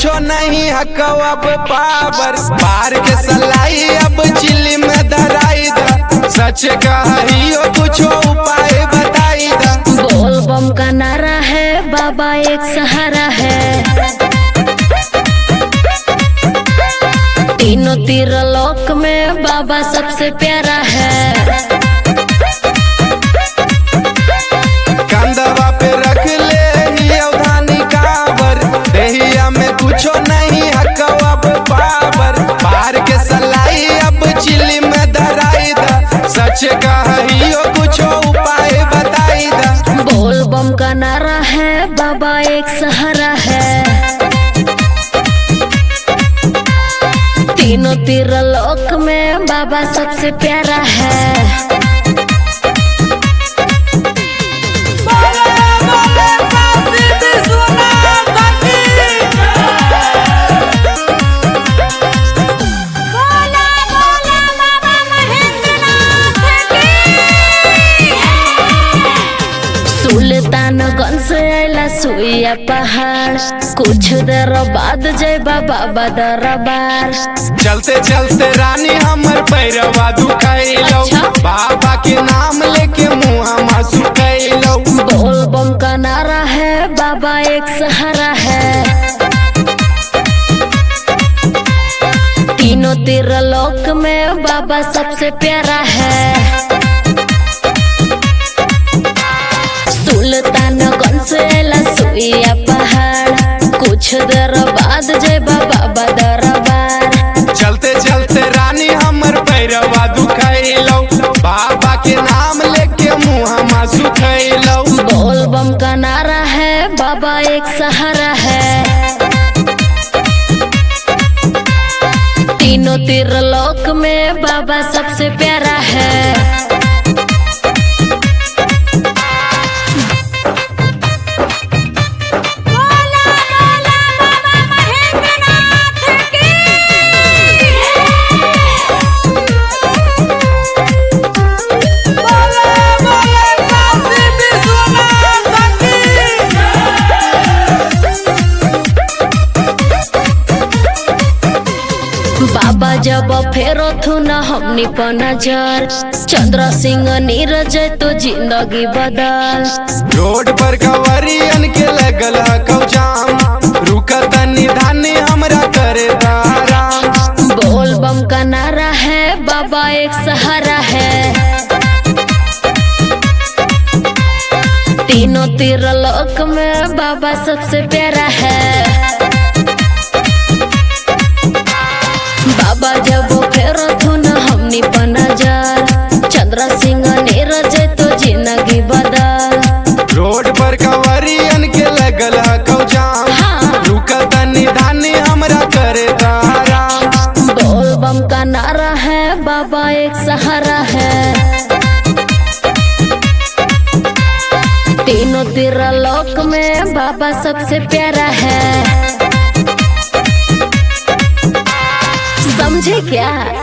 कुछो नहीं हको अब पावर पार के सलाई अब चिल्ली में धराई दा सच कहियो कुछो उपाय बताई दा। बोल बम का नारा है बाबा एक सहारा है, तीनों तीर लोक में बाबा सबसे प्यारा है। कंधवा पे रख ले ही अवधानी काबर देहिया में कुछो नहीं हको अब पावर पार के सलाई अब चिल्ली में धराई दा सच कहियो कुछो उपाय बताई दा। बोल बम का नारा है बाबा एक सहारा है, तीनों तीर लोक में बाबा सबसे प्यारा है। सुल्तानगंज से आइला सुइया पहाड़, कुछ देर बाद जइबा बाबा दरबार। चलते चलते रानी हमर पैरवा दुखैलो बाबा के नाम लेके मुँह सुखैलो। बोल बम का नारा है बाबा एक सहारा है, तीनों तीर लोक में बाबा सबसे प्यारा है। सुल्तानगंज से आइला सुइया पहाड़, कुछ देर बाद जइबा बाबा दरबार। चलते चलते रानी हमर पैरवा दुखैलो बाबा के नाम लेके मुँह सुखैलो। बोल बम का नारा है बाबा एक सहारा है, तीनों तीर लोक में बाबा सबसे प्यारा है। बाबा जब फेरो थू न हमनी पर नजर, चंद्र सिंह नीरज तो जिंदगी बदल। रोड पर कवरियन के लगल हकौ जाम रुकल तनी धानी हमरा करे आराम। बोल बम का नारा है बाबा एक सहारा है, तीनों तीर लोक में बाबा सबसे प्यारा है। बाबा जब फेरो थू न हमनी पर नजर, चंद्र सिंह नीरज तो जिंदगी बदल। रोड पर कवरियन के लगल हकौ जाम रुकल तनी धानी हमरा करे आराम। बोल बम का नारा है बाबा एक सहारा है, तीनों तीर लोक में बाबा सबसे प्यारा है। समझे क्या?